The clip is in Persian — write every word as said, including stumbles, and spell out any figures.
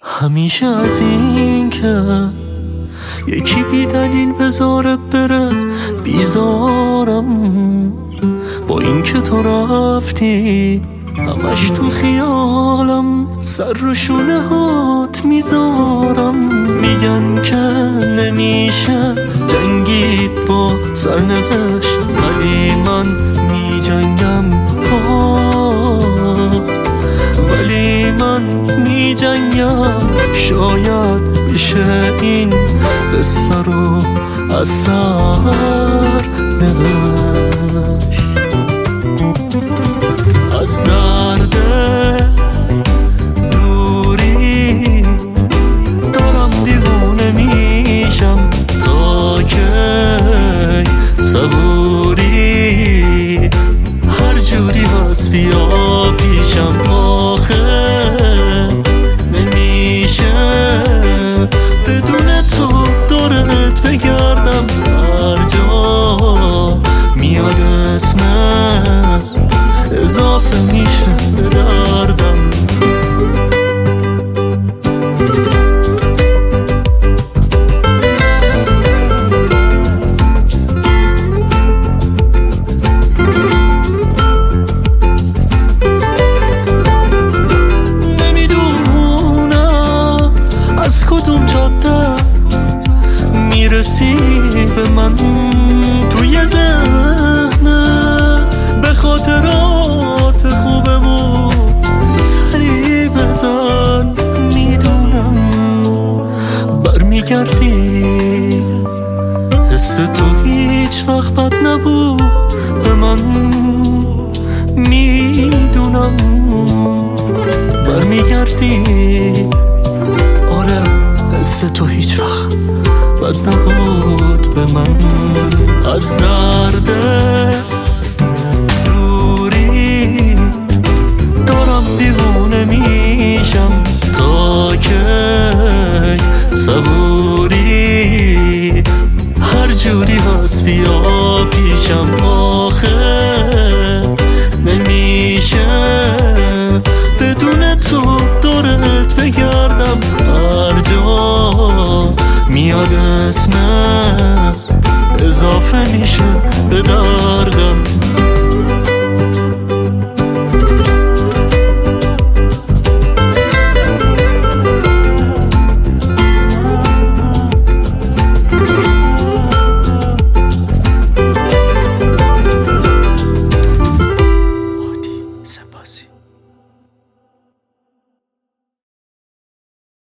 همیشه از این که یکی بی دلیل بذاره بره بیزارم، با این که تو رفتی همش تو خیالم، سر رو شونه هات میذارم. میگن که نمیشه جنگید با سرنوشت، ولی من میجنگم ولی من میجنگم. شاید بشه این قصه رو از سر نوشت. از درد دوری دارم دیوونه میشم، تا که صبوری هر جوری هست بیا پیشم. آخه نمیشه بدون تو دورت بگردم، هر جا میاد اسمت اضافه میشه به دردم. نمیدونم از کدوم جاده میرسی به من، توی ذهنت به خاطرات خوبمون سری بزن. میدونم برمیگردی، حس تو هیچ وقت بد نبود به من. میدونم برمیگردی، آره حس تو هیچ وقت بد نبود به من. از درد